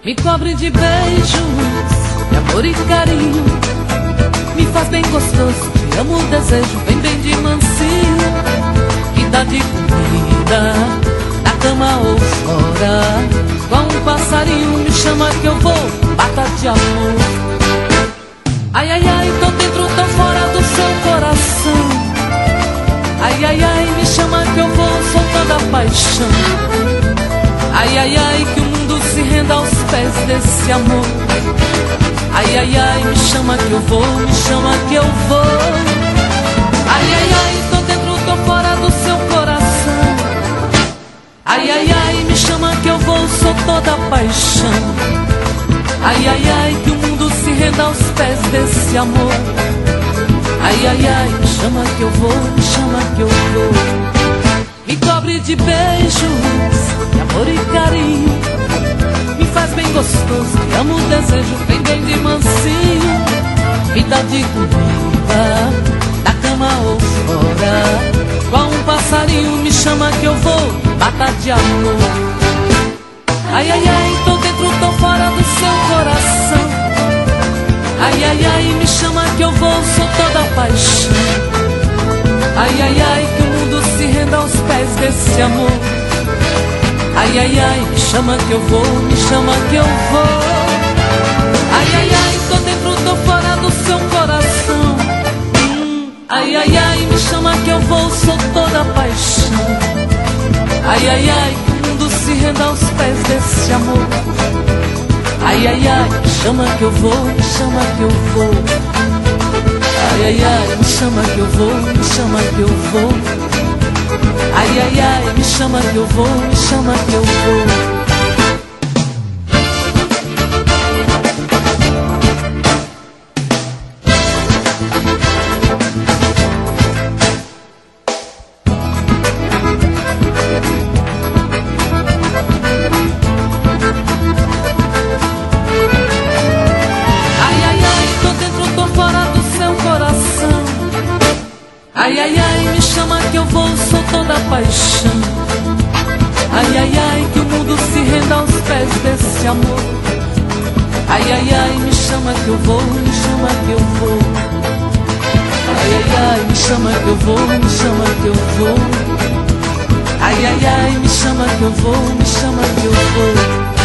Me cobre de beijos, de amor e carinho. Me faz bem gostoso, me amo o desejo. Vem bem de mansinho, me dá de comida, na cama ou fora. Igual um passarinho, me chama que eu vou, bata de amor. Ai, ai, ai, tô dentro, tô fora do seu coração. Ai, ai, ai, me chama que eu vou, soltando a paixão. Ai, ai, ai, que o mundo se renda aos pés desse amor. Ai, ai, ai, me chama que eu vou, me chama que eu vou. Ai, ai, ai, tô dentro, tô fora do seu coração. Ai, ai, ai, me chama que eu vou, sou toda paixão. Ai, ai, ai, que o mundo se renda aos pés desse amor. Ai, ai, ai, me chama que eu vou, me chama que eu vou. Me cobre de beijos, de amor e carinho. Me faz bem gostoso, me amo o desejo. Vem bem de mansinho, me dá de comida, na cama ou fora. Igual um passarinho, me chama que eu vou, bata de amor. Ai, ai, ai, tô dentro, tô fora do seu coração. Ai, ai, ai, me chama que eu vou, sou toda paixão. Ai, ai, ai, que o mundo se renda aos pés desse amor. Ai, ai, ai, me chama que eu vou, me chama que eu vou. Ai, ai, ai, tô dentro, tô fora do seu coração. Ai, ai, ai, me chama que eu vou, sou toda paixão. Ai, ai, ai, que o mundo se renda aos pés desse amor. Ai, ai, ai, me chama que eu vou, me chama que eu vou. Ai, ai, ai, me chama que eu vou, me chama que eu vou. Ai, ai, ai, me chama que eu vou, me chama que eu vou. Ai, ai, ai, me chama que eu vou, sou toda paixão. Ai, ai, ai, que o mundo se renda aos pés desse amor. Ai, ai, ai, me chama que eu vou, me chama que eu vou. Ai, ai, ai, me chama que eu vou, me chama que eu vou. Ai, ai, ai, me chama que eu vou, me chama que eu vou.